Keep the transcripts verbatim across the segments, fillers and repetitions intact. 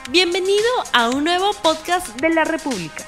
Bienvenido a un nuevo podcast de La República.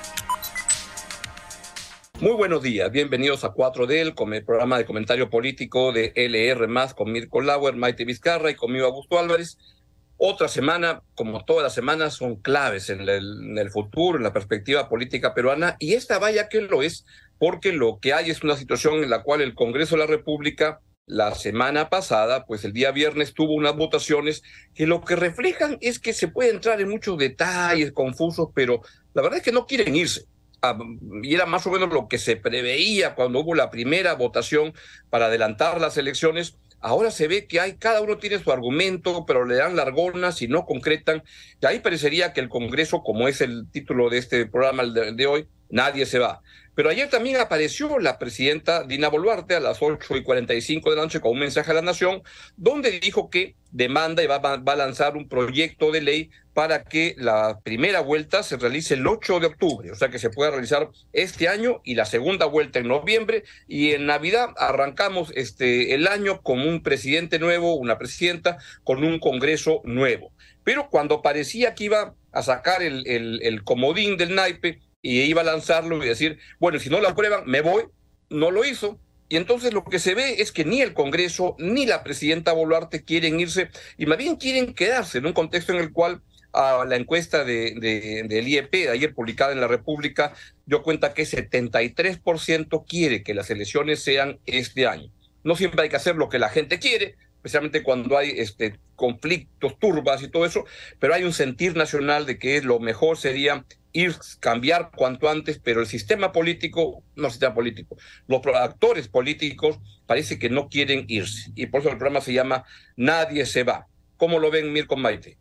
Muy buenos días, bienvenidos a cuatro D L con el programa de comentario político de L R más, con Mirko Lauer, Maite Vizcarra y conmigo Augusto Álvarez. Otra semana, como todas las semanas, son claves en el, en el futuro, en la perspectiva política peruana, y esta vaya que lo es, porque lo que hay es una situación en la cual el Congreso de la República, la semana pasada, pues el día viernes tuvo unas votaciones que lo que reflejan es que se puede entrar en muchos detalles confusos, pero la verdad es que no quieren irse. Ah, y era más o menos lo que se preveía cuando hubo la primera votación para adelantar las elecciones. Ahora se ve que hay, cada uno tiene su argumento, pero le dan largonas y no concretan. Y ahí parecería que el Congreso, como es el título de este programa de, de hoy, nadie se va. Pero ayer también apareció la presidenta Dina Boluarte a las ocho y cuarenta y cinco de la noche con un mensaje a la Nación, donde dijo que demanda y va, va a lanzar un proyecto de ley para que la primera vuelta se realice el ocho de octubre, o sea que se pueda realizar este año y la segunda vuelta en noviembre, y en Navidad arrancamos este, el año con un presidente nuevo, una presidenta, con un Congreso nuevo. Pero cuando parecía que iba a sacar el, el, el comodín del naipe y iba a lanzarlo y decir, bueno, si no lo aprueban, me voy, no lo hizo. Y entonces lo que se ve es que ni el Congreso ni la presidenta Boluarte quieren irse, y más bien quieren quedarse en un contexto en el cual a la encuesta de, de, del I E P, de ayer publicada en La República, dio cuenta que setenta y tres por ciento quiere que las elecciones sean este año. No siempre hay que hacer lo que la gente quiere, especialmente cuando hay este, conflictos, turbas y todo eso, pero hay un sentir nacional de que lo mejor sería ir, cambiar cuanto antes, pero el sistema político, no el sistema político, los actores políticos parece que no quieren irse, y por eso el programa se llama Nadie se va. ¿Cómo lo ven, Mirko, Maite?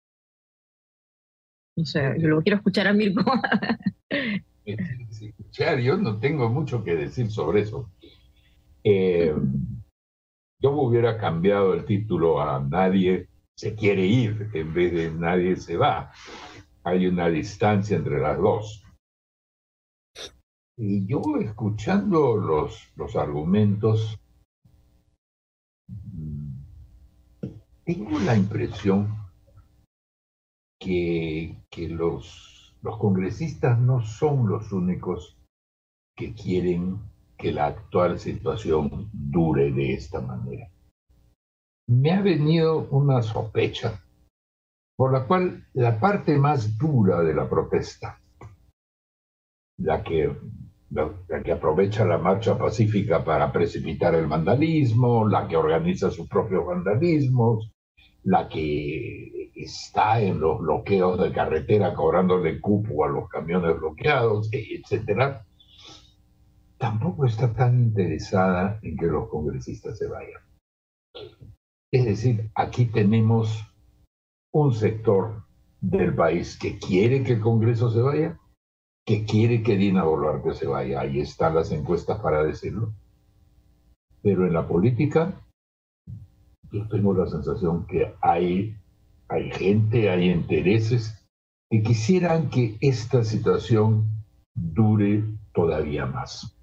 No sé, yo lo quiero escuchar a Mirko. Escuchar, yo no tengo mucho que decir sobre eso. Eh, yo me hubiera cambiado el título a Nadie se quiere ir, en vez de Nadie se va. Hay una distancia entre las dos. Y yo, escuchando los, los argumentos, tengo la impresión que, que los, los congresistas no son los únicos que quieren que la actual situación dure de esta manera. Me ha venido una sospecha por la cual la parte más dura de la protesta, la que, la, la que aprovecha la marcha pacífica para precipitar el vandalismo, la que organiza sus propios vandalismos, la que está en los bloqueos de carretera cobrándole cupo a los camiones bloqueados, etcétera, tampoco está tan interesada en que los congresistas se vayan. Es decir, aquí tenemos un sector del país que quiere que el Congreso se vaya, que quiere que Dina Boluarte se vaya. Ahí están las encuestas para decirlo. Pero en la política, yo tengo la sensación que hay, hay gente, hay intereses que quisieran que esta situación dure todavía más.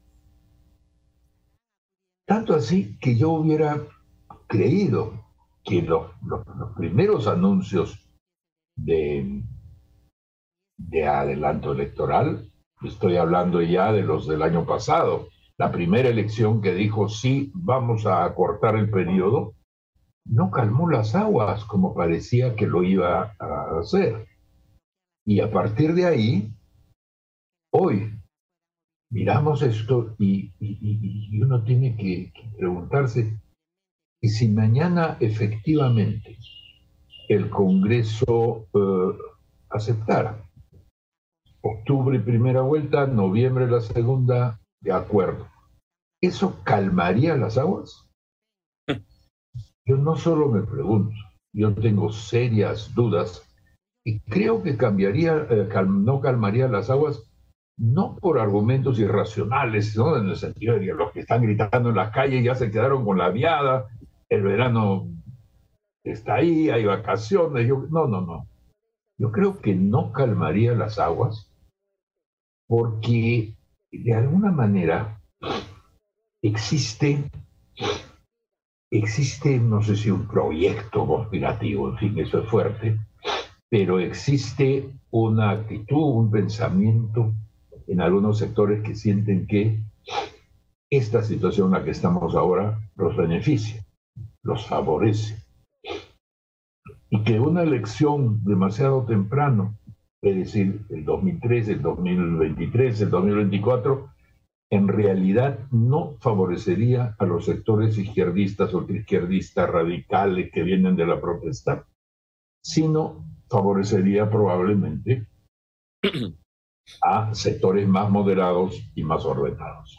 Tanto así que yo hubiera creído que los, los, los primeros anuncios de, de adelanto electoral, estoy hablando ya de los del año pasado, la primera elección que dijo sí, vamos a acortar el periodo, no calmó las aguas como parecía que lo iba a hacer. Y a partir de ahí, hoy, miramos esto y, y, y uno tiene que, que preguntarse, y si mañana efectivamente el Congreso eh, aceptara octubre primera vuelta, noviembre la segunda, de acuerdo, ¿eso calmaría las aguas? Yo no solo me pregunto, yo tengo serias dudas y creo que cambiaría, eh, cal, no calmaría las aguas, no por argumentos irracionales, ¿no? En el sentido de que los que están gritando en las calles ya se quedaron con la viada, el verano está ahí, hay vacaciones. Yo, no, no, no. Yo creo que no calmaría las aguas porque de alguna manera existe, existe, no sé si un proyecto conspirativo, en fin, eso es fuerte, pero existe una actitud, un pensamiento en algunos sectores que sienten que esta situación en la que estamos ahora los beneficia, los favorece. Y que una elección demasiado temprano, es decir, el dos mil trece, el dos mil veintitrés, el dos mil veinticuatro, en realidad no favorecería a los sectores izquierdistas o ultraizquierdistas radicales que vienen de la protesta, sino favorecería probablemente a sectores más moderados y más ordenados.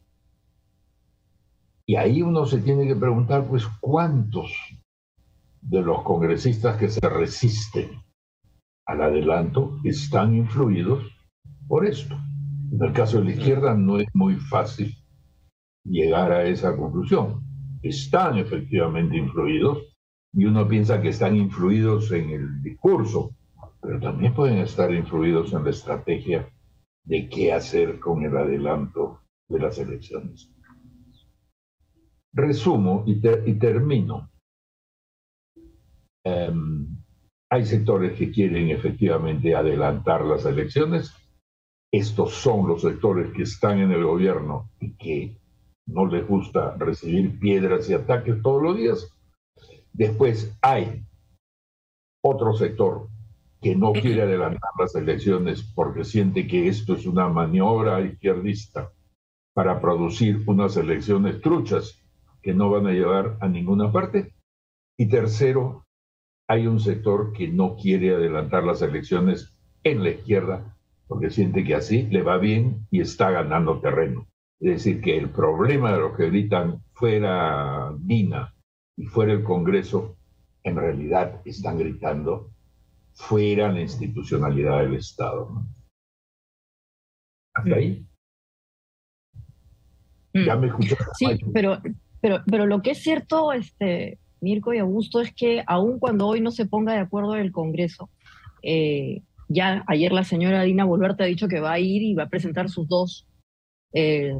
Y ahí uno se tiene que preguntar, pues, ¿cuántos de los congresistas que se resisten al adelanto están influidos por esto? En el caso de la izquierda no es muy fácil llegar a esa conclusión. Están efectivamente influidos y uno piensa que están influidos en el discurso, pero también pueden estar influidos en la estrategia de qué hacer con el adelanto de las elecciones. Resumo y, ter y termino. Um, hay sectores que quieren efectivamente adelantar las elecciones. Estos son los sectores que están en el gobierno y que no les gusta recibir piedras y ataques todos los días. Después hay otro sector que no quiere adelantar las elecciones porque siente que esto es una maniobra izquierdista para producir unas elecciones truchas que no van a llevar a ninguna parte. Y tercero, hay un sector que no quiere adelantar las elecciones en la izquierda porque siente que así le va bien y está ganando terreno. Es decir, que el problema de los que gritan fuera Dina y fuera el Congreso, en realidad están gritando fuera la institucionalidad del Estado, ¿no? ¿Hasta ahí? Mm. ¿Ya me escuchaste? Sí, pero, pero, pero lo que es cierto, este, Mirko y Augusto, es que aun cuando hoy no se ponga de acuerdo el Congreso, eh, ya ayer la señora Dina Boluarte ha dicho que va a ir y va a presentar sus dos eh,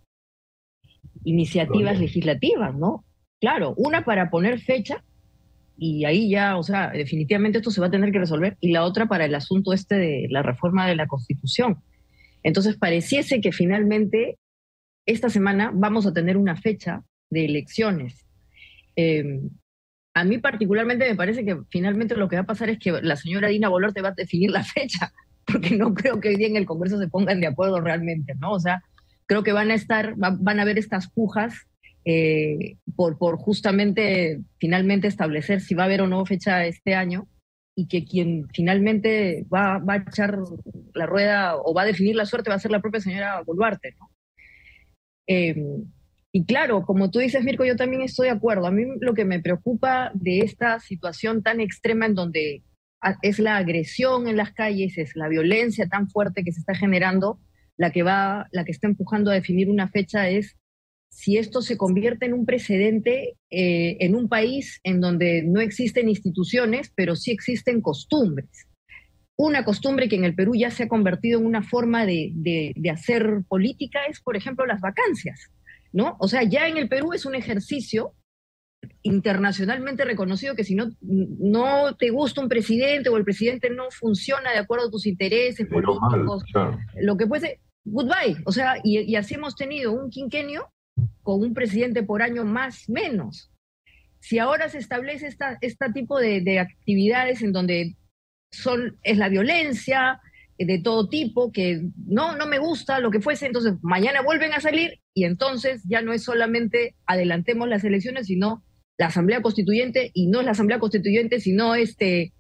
iniciativas Bien. legislativas, ¿no? Claro, una para poner fecha, y ahí ya, o sea, definitivamente esto se va a tener que resolver, y la otra para el asunto este de la reforma de la Constitución. Entonces pareciese que finalmente esta semana vamos a tener una fecha de elecciones. Eh, a mí particularmente me parece que finalmente lo que va a pasar es que la señora Dina Boluarte va a definir la fecha, porque no creo que hoy día en el Congreso se pongan de acuerdo realmente, ¿no? O sea, creo que van a estar, van a haber estas pujas eh, por, por justamente finalmente establecer si va a haber o no fecha este año, y que quien finalmente va, va a echar la rueda o va a definir la suerte va a ser la propia señora Boluarte, ¿no? Eh, y claro, como tú dices, Mirko, yo también estoy de acuerdo. A mí lo que me preocupa de esta situación tan extrema en donde es la agresión en las calles, es la violencia tan fuerte que se está generando, la que va, la que está empujando a definir una fecha, es si esto se convierte en un precedente eh, en un país en donde no existen instituciones, pero sí existen costumbres. Una costumbre que en el Perú ya se ha convertido en una forma de, de, de hacer política es, por ejemplo, las vacancias, ¿no? O sea, ya en el Perú es un ejercicio internacionalmente reconocido que si no, no te gusta un presidente o el presidente no funciona de acuerdo a tus intereses Pero políticos, mal, claro. lo que puede ser, goodbye. O sea, y, y así hemos tenido un quinquenio con un presidente por año más menos. Si ahora se establece esta, este tipo de, de actividades en donde son, es la violencia de todo tipo, que no, no me gusta, lo que fuese, entonces mañana vuelven a salir y entonces ya no es solamente adelantemos las elecciones, sino la Asamblea Constituyente, y no es la Asamblea Constituyente, sino este,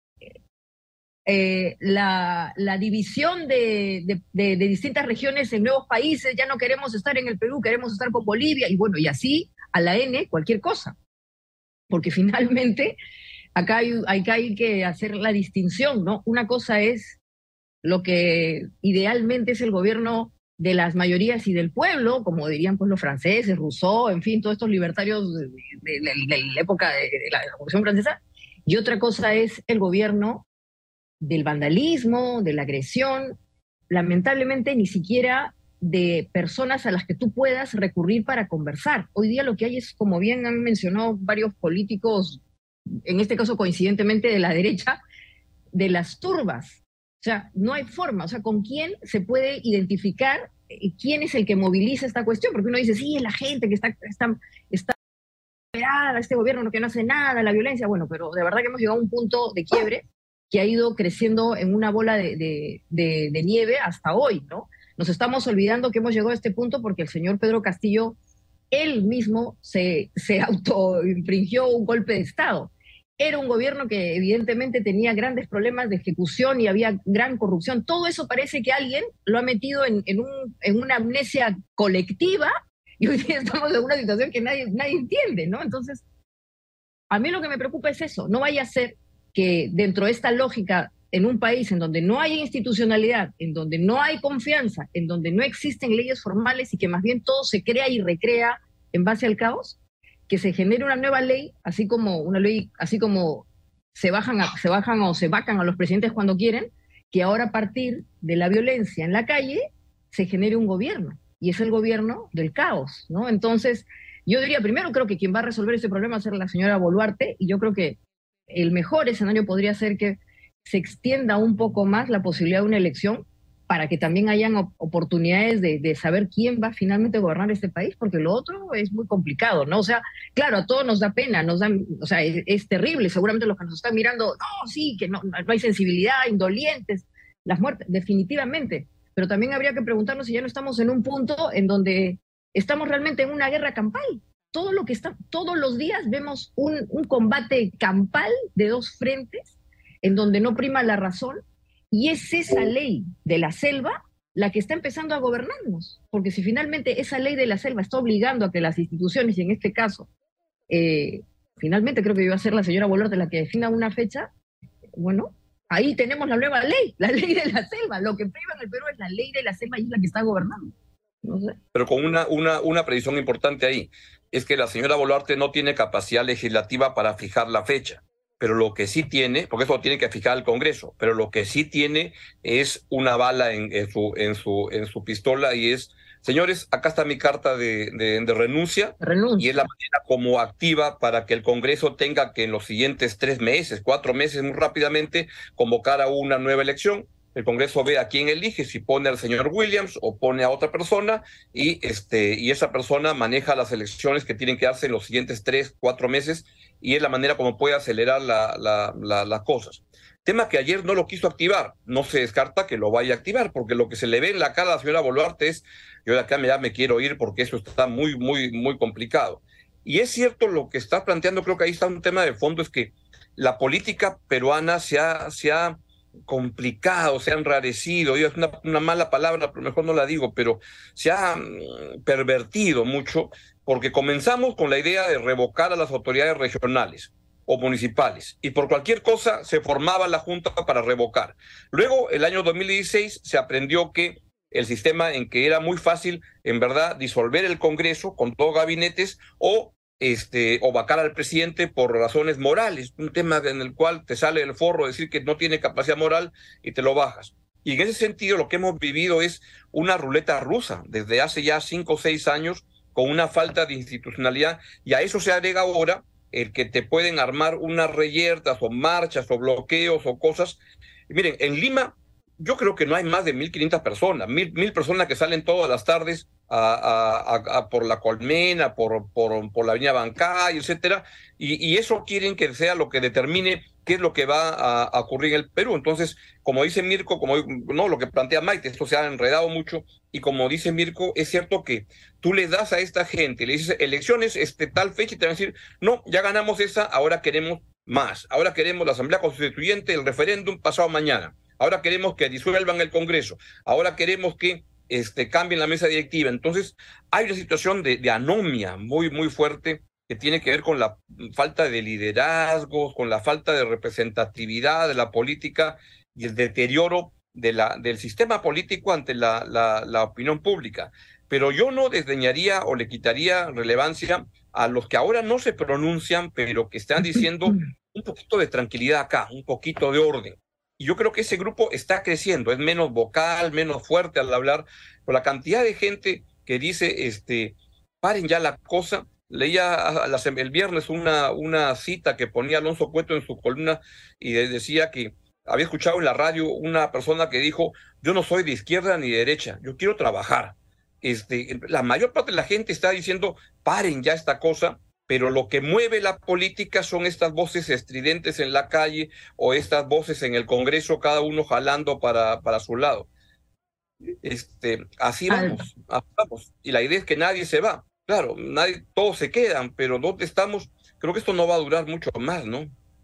eh, la, la división de, de, de, de distintas regiones en nuevos países. Ya no queremos estar en el Perú, queremos estar con Bolivia, y bueno, y así a la N cualquier cosa, porque finalmente acá hay, acá hay que hacer la distinción, ¿no? Una cosa es lo que idealmente es el gobierno de las mayorías y del pueblo, como dirían pues los franceses, Rousseau, en fin, todos estos libertarios de, de, de, de la época de, de la Revolución Francesa, y otra cosa es el gobierno del vandalismo, de la agresión, lamentablemente ni siquiera de personas a las que tú puedas recurrir para conversar. Hoy día lo que hay es, como bien han mencionado varios políticos, en este caso coincidentemente de la derecha, de las turbas. O sea, no hay forma, o sea, ¿con quién se puede identificar quién es el que moviliza esta cuestión? Porque uno dice, sí, es la gente que está, está, está esperada, este gobierno que no hace nada, la violencia, bueno, pero de verdad que hemos llegado a un punto de quiebre que ha ido creciendo en una bola de, de, de, de nieve hasta hoy, ¿no? Nos estamos olvidando que hemos llegado a este punto porque el señor Pedro Castillo, él mismo se, se autoinfringió un golpe de Estado. Era un gobierno que evidentemente tenía grandes problemas de ejecución y había gran corrupción. Todo eso parece que alguien lo ha metido en, en, un, en una amnesia colectiva y hoy día estamos en una situación que nadie, nadie entiende, ¿no? Entonces, a mí lo que me preocupa es eso. No vaya a ser que dentro de esta lógica, en un país en donde no hay institucionalidad, en donde no hay confianza, en donde no existen leyes formales y que más bien todo se crea y recrea en base al caos, que se genere una nueva ley, así como una ley, así como se bajan, a, se bajan o se vacan a los presidentes cuando quieren, que ahora a partir de la violencia en la calle se genere un gobierno, y es el gobierno del caos, ¿no? Entonces, yo diría, primero creo que quien va a resolver este problema va a ser la señora Boluarte, y yo creo que el mejor escenario podría ser que se extienda un poco más la posibilidad de una elección para que también hayan oportunidades de, de saber quién va finalmente a gobernar este país, porque lo otro es muy complicado, ¿no? O sea, claro, a todos nos da pena, nos da, o sea, es, es terrible, seguramente los que nos están mirando, no, sí, que no, no hay sensibilidad, indolientes, las muertes, definitivamente, pero también habría que preguntarnos si ya no estamos en un punto en donde estamos realmente en una guerra campal. Todo lo que está, todos los días vemos un, un combate campal de dos frentes, en donde no prima la razón, y es esa ley de la selva la que está empezando a gobernarnos, porque si finalmente esa ley de la selva está obligando a que las instituciones, y en este caso, eh, finalmente creo que iba a ser la señora Boluarte la que defina una fecha, bueno, ahí tenemos la nueva ley, la ley de la selva. Lo que priva en el Perú es la ley de la selva y es la que está gobernando. No sé. Pero con una, una, una precisión importante ahí, es que la señora Boluarte no tiene capacidad legislativa para fijar la fecha. Pero lo que sí tiene, porque eso lo tiene que fijar el Congreso, pero lo que sí tiene es una bala en, en, su, en, su, en su pistola, y es, señores, acá está mi carta de, de, de renuncia, renuncia, y es la manera como activa para que el Congreso tenga que en los siguientes tres meses, cuatro meses, muy rápidamente, convocar a una nueva elección. El Congreso ve a quién elige, si pone al señor Williams o pone a otra persona, y, este, y esa persona maneja las elecciones que tienen que darse en los siguientes tres, cuatro meses, y es la manera como puede acelerar la, la, la, las cosas. Tema que ayer no lo quiso activar, no se descarta que lo vaya a activar, porque lo que se le ve en la cara a la señora Boluarte es, yo de acá ya me quiero ir porque eso está muy, muy, muy complicado. Y es cierto lo que está planteando, creo que ahí está un tema de fondo, es que la política peruana se ha... Se ha complicado, se ha enrarecido, es una, una mala palabra, pero mejor no la digo, pero se ha mm, pervertido mucho, porque comenzamos con la idea de revocar a las autoridades regionales o municipales, y por cualquier cosa se formaba la Junta para revocar. Luego, el año dos mil dieciséis, se aprendió que el sistema en que era muy fácil, en verdad, disolver el Congreso con todos gabinetes o Este, o vacar al presidente por razones morales, un tema en el cual te sale el forro decir que no tiene capacidad moral y te lo bajas. Y en ese sentido lo que hemos vivido es una ruleta rusa desde hace ya cinco o seis años, con una falta de institucionalidad, y a eso se agrega ahora el que te pueden armar unas reyertas o marchas o bloqueos o cosas. Y miren, en Lima yo creo que no hay más de mil quinientas personas, mil, mil personas que salen todas las tardes a, a, a, a por la Colmena, por, por, por la avenida Bancay, etcétera, y, y eso quieren que sea lo que determine qué es lo que va a, a ocurrir en el Perú. Entonces, como dice Mirko, como no lo que plantea Maite, esto se ha enredado mucho, y como dice Mirko, es cierto que tú le das a esta gente, le dices elecciones, este, tal fecha, y te van a decir, no, ya ganamos esa, ahora queremos más, ahora queremos la Asamblea Constituyente, el referéndum pasado mañana. Ahora queremos que disuelvan el Congreso. Ahora queremos que este, cambien la mesa directiva. Entonces, hay una situación de, de anomia muy, muy fuerte que tiene que ver con la falta de liderazgos, con la falta de representatividad de la política y el deterioro de la, del sistema político ante la, la, la opinión pública. Pero yo no desdeñaría o le quitaría relevancia a los que ahora no se pronuncian, pero que están diciendo un poquito de tranquilidad acá, un poquito de orden. Y yo creo que ese grupo está creciendo, es menos vocal, menos fuerte al hablar, por la cantidad de gente que dice, este, paren ya la cosa. Leía el viernes una, una cita que ponía Alonso Cueto en su columna y decía que había escuchado en la radio una persona que dijo, yo no soy de izquierda ni de derecha, yo quiero trabajar. Este, la mayor parte de la gente está diciendo, paren ya esta cosa, pero lo que mueve la política son estas voces estridentes en la calle o estas voces en el Congreso, cada uno jalando para, para su lado. Este, así vamos, así vamos. Y la idea es que nadie se va. Claro, nadie, todos se quedan, pero ¿dónde estamos? Creo que esto no va a durar mucho más, ¿no?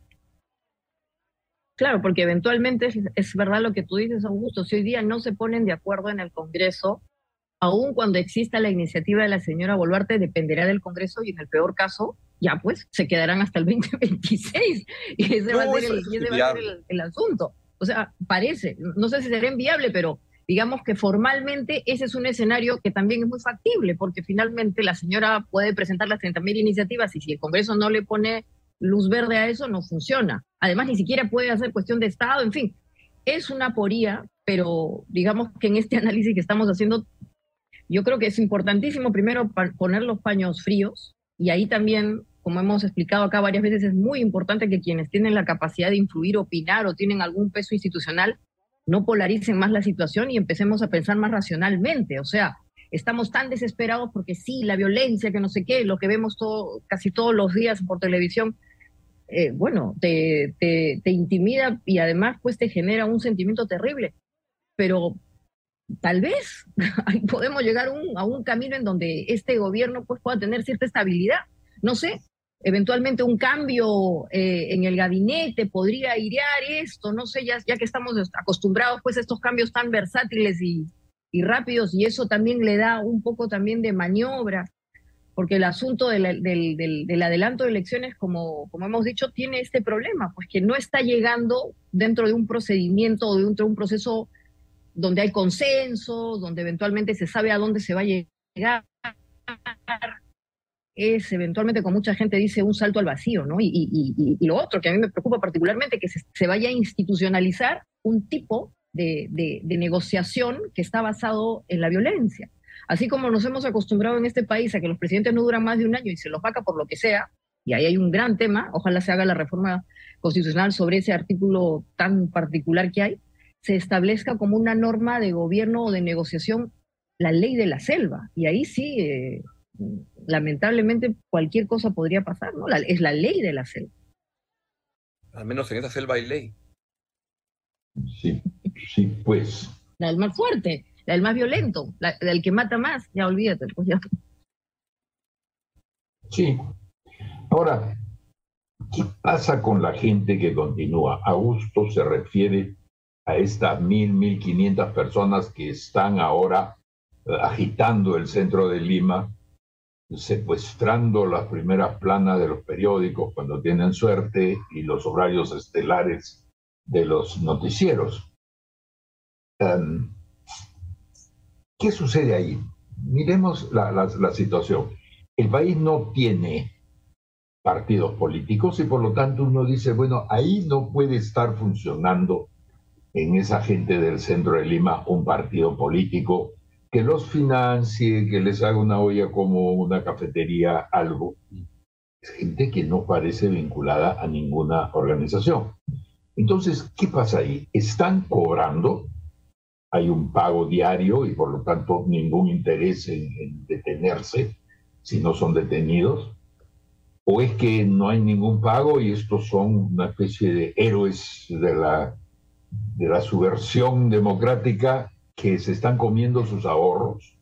Claro, porque eventualmente es, es verdad lo que tú dices, Augusto. Si hoy día no se ponen de acuerdo en el Congreso, aun cuando exista la iniciativa de la señora Boluarte, dependerá del Congreso y en el peor caso, ya pues, se quedarán hasta el veinte veintiséis. Y ese no, va a ser, el, y ese va a ser el, el asunto. O sea, parece, no sé si será inviable, pero digamos que formalmente ese es un escenario que también es muy factible, porque finalmente la señora puede presentar las treinta mil iniciativas y si el Congreso no le pone luz verde a eso, no funciona. Además, ni siquiera puede hacer cuestión de Estado, en fin. Es una aporía, pero digamos que en este análisis que estamos haciendo, yo creo que es importantísimo primero poner los paños fríos y ahí también, como hemos explicado acá varias veces, es muy importante que quienes tienen la capacidad de influir, opinar o tienen algún peso institucional no polaricen más la situación y empecemos a pensar más racionalmente. O sea, estamos tan desesperados porque sí, la violencia, que no sé qué, lo que vemos todo, casi todos los días por televisión, eh, bueno, te, te, te intimida y además pues te genera un sentimiento terrible. Pero tal vez podemos llegar un, a un camino en donde este gobierno pues pueda tener cierta estabilidad. No sé, eventualmente un cambio eh, en el gabinete podría airear esto, no sé, ya, ya que estamos acostumbrados pues a estos cambios tan versátiles y, y rápidos, y eso también le da un poco también de maniobra, porque el asunto de la, del, del, del adelanto de elecciones, como, como hemos dicho, tiene este problema, pues que no está llegando dentro de un procedimiento o dentro de un proceso donde hay consenso, donde eventualmente se sabe a dónde se va a llegar. Es eventualmente, como mucha gente dice, un salto al vacío, ¿no? Y, y, y, y lo otro que a mí me preocupa particularmente, que se, se vaya a institucionalizar un tipo de, de, de negociación que está basado en la violencia. Así como nos hemos acostumbrado en este país a que los presidentes no duran más de un año y se los vaca por lo que sea, y ahí hay un gran tema, ojalá se haga la reforma constitucional sobre ese artículo tan particular que hay, se establezca como una norma de gobierno o de negociación la ley de la selva, y ahí sí... Eh, lamentablemente cualquier cosa podría pasar, ¿no? La, es la ley de la selva. Al menos en esa selva hay ley. Sí, sí, pues. La del más fuerte, la del más violento, la del que mata más, ya olvídate. Pues ya. Sí. Ahora, ¿qué pasa con la gente que continúa? Augusto se refiere a estas mil, mil quinientas personas que están ahora eh, agitando el centro de Lima, secuestrando las primeras planas de los periódicos cuando tienen suerte y los horarios estelares de los noticieros. Um, ¿Qué sucede ahí? Miremos la, la, la situación. El país no tiene partidos políticos y por lo tanto uno dice, bueno, ahí no puede estar funcionando en esa gente del centro de Lima un partido político que los financie, que les haga una olla como una cafetería, algo. Es gente que no parece vinculada a ninguna organización. Entonces, ¿qué pasa ahí? Están cobrando, hay un pago diario y por lo tanto ningún interés en, en detenerse si no son detenidos. ¿O es que no hay ningún pago y estos son una especie de héroes de la, de la subversión democrática que se están comiendo sus ahorros?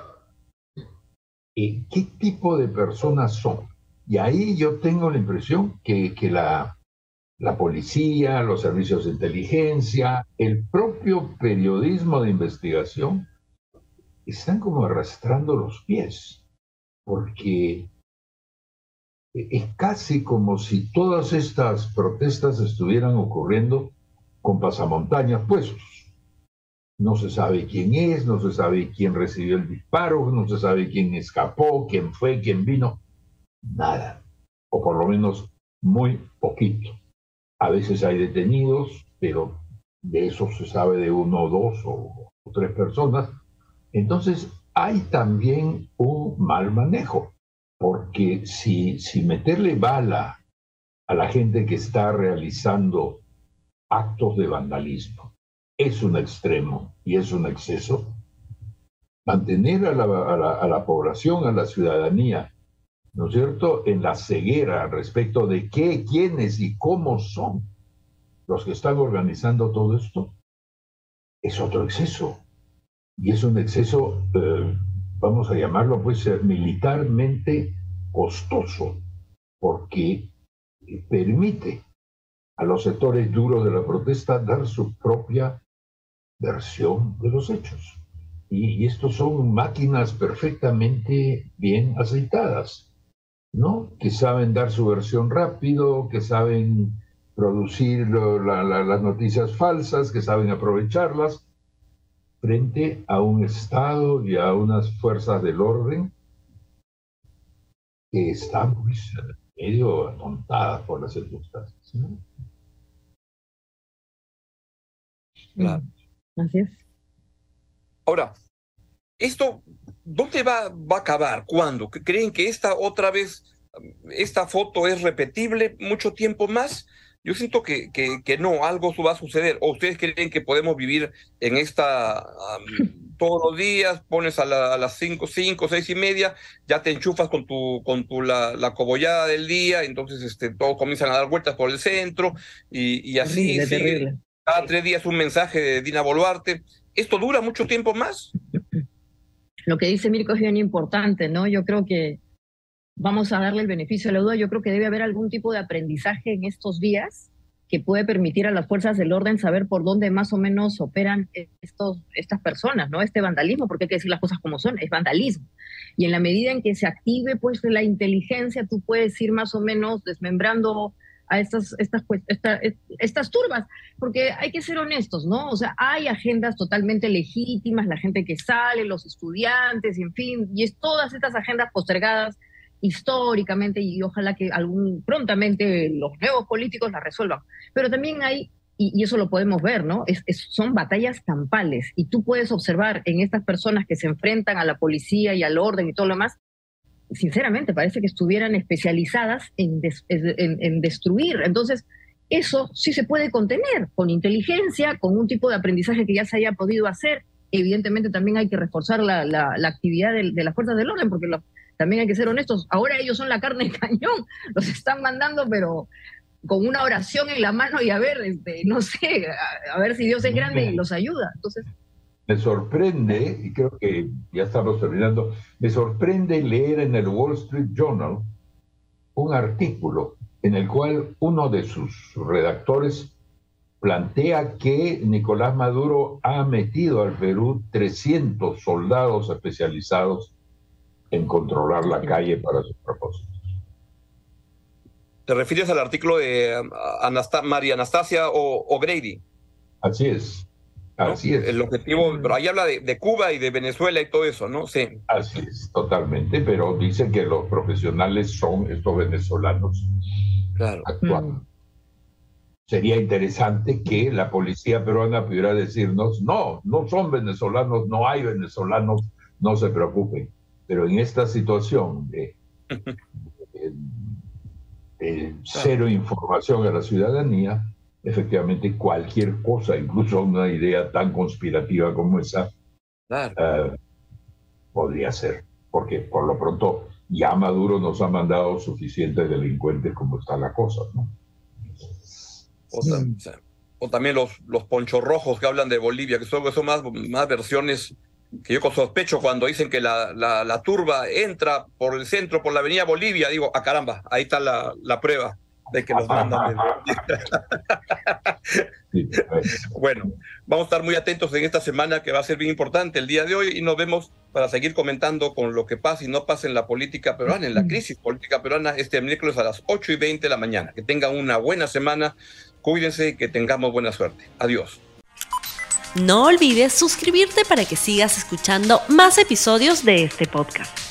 ¿Y qué tipo de personas son? Y ahí yo tengo la impresión que, que la, la policía, los servicios de inteligencia, el propio periodismo de investigación, están como arrastrando los pies, porque es casi como si todas estas protestas estuvieran ocurriendo con pasamontañas puestos. No se sabe quién es, no se sabe quién recibió el disparo, no se sabe quién escapó, quién fue, quién vino. Nada, o por lo menos muy poquito. A veces hay detenidos, pero de eso se sabe de uno o dos o, o tres personas. Entonces hay también un mal manejo, porque si, si meterle bala a la gente que está realizando actos de vandalismo. Es un extremo y es un exceso. Mantener a la, a la, a la población, a la ciudadanía, ¿no es cierto?, en la ceguera respecto de qué, quiénes y cómo son los que están organizando todo esto, es otro exceso. Y es un exceso, eh, vamos a llamarlo pues militarmente costoso, porque permite a los sectores duros de la protesta dar su propia versión de los hechos. Y, y estos son máquinas perfectamente bien aceitadas, ¿no? Que saben dar su versión rápido, que saben producir lo, la, la, las noticias falsas, que saben aprovecharlas frente a un Estado y a unas fuerzas del orden que están pues, medio atontadas por las circunstancias, ¿no? Claro. Así es. Ahora, ¿esto dónde va, va a acabar? ¿Cuándo? ¿Creen que esta otra vez, esta foto es repetible mucho tiempo más? Yo siento que, que, que no, algo va a suceder. ¿O ustedes creen que podemos vivir en esta um, todos los días? Pones a, la, a las cinco, cinco, seis y media, ya te enchufas con tu con tu la, la cobollada del día, entonces este, todos comienzan a dar vueltas por el centro y, y así Terrible, sigue. terrible. Cada tres días un mensaje de Dina Boluarte. ¿Esto dura mucho tiempo más? Lo que dice Mirko es bien importante, ¿no? Yo creo que vamos a darle el beneficio de la duda. Yo creo que debe haber algún tipo de aprendizaje en estos días que puede permitir a las fuerzas del orden saber por dónde más o menos operan estos, estas personas, ¿no? Este vandalismo, porque hay que decir las cosas como son, es vandalismo. Y en la medida en que se active pues la inteligencia, tú puedes ir más o menos desmembrando a estas, estas, esta, estas turbas, porque hay que ser honestos, ¿no? O sea, hay agendas totalmente legítimas, la gente que sale, los estudiantes, y en fin, y es todas estas agendas postergadas históricamente, y ojalá que algún prontamente los nuevos políticos las resuelvan. Pero también hay, y, y eso lo podemos ver, ¿no? Es, es, son batallas campales, y tú puedes observar en estas personas que se enfrentan a la policía y al orden y todo lo demás, sinceramente parece que estuvieran especializadas en, des, en, en destruir. Entonces, eso sí se puede contener con inteligencia, con un tipo de aprendizaje que ya se haya podido hacer. Evidentemente también hay que reforzar la, la, la actividad de, de las fuerzas del orden, porque lo, también hay que ser honestos, ahora ellos son la carne de cañón, los están mandando, pero con una oración en la mano y a ver, este, no sé, a, a ver si Dios es grande y los ayuda. Entonces, me sorprende, y creo que ya estamos terminando, me sorprende leer en el Wall Street Journal un artículo en el cual uno de sus redactores plantea que Nicolás Maduro ha metido al Perú trescientos soldados especializados en controlar la calle para sus propósitos. ¿Te refieres al artículo de Anast- María Anastasia O'Grady? Así es. Así ¿no? es. El objetivo, pero ahí habla de, de Cuba y de Venezuela y todo eso, ¿no? Sí. Así es, totalmente, pero dice que los profesionales son estos venezolanos. Claro. Actuando. Mm. Sería interesante que la policía peruana pudiera decirnos, no, no son venezolanos, no hay venezolanos, no se preocupen. Pero en esta situación de, de, de cero información a la ciudadanía, efectivamente cualquier cosa, incluso una idea tan conspirativa como esa, claro. uh, podría ser, porque por lo pronto ya Maduro nos ha mandado suficientes delincuentes como está la cosa, ¿no? O, tam- o también los, los ponchos rojos que hablan de Bolivia, que son, son más, más versiones que yo sospecho cuando dicen que la, la, la turba entra por el centro, por la avenida Bolivia. Digo, ah, caramba, ahí está la, la prueba de que los mandan. Bueno, vamos a estar muy atentos en esta semana que va a ser bien importante el día de hoy, y nos vemos para seguir comentando con lo que pasa y no pasa en la política peruana, en la crisis política peruana, este miércoles a las ocho y veinte de la mañana. Que tengan una buena semana, cuídense y que tengamos buena suerte. Adiós. No olvides suscribirte para que sigas escuchando más episodios de este podcast.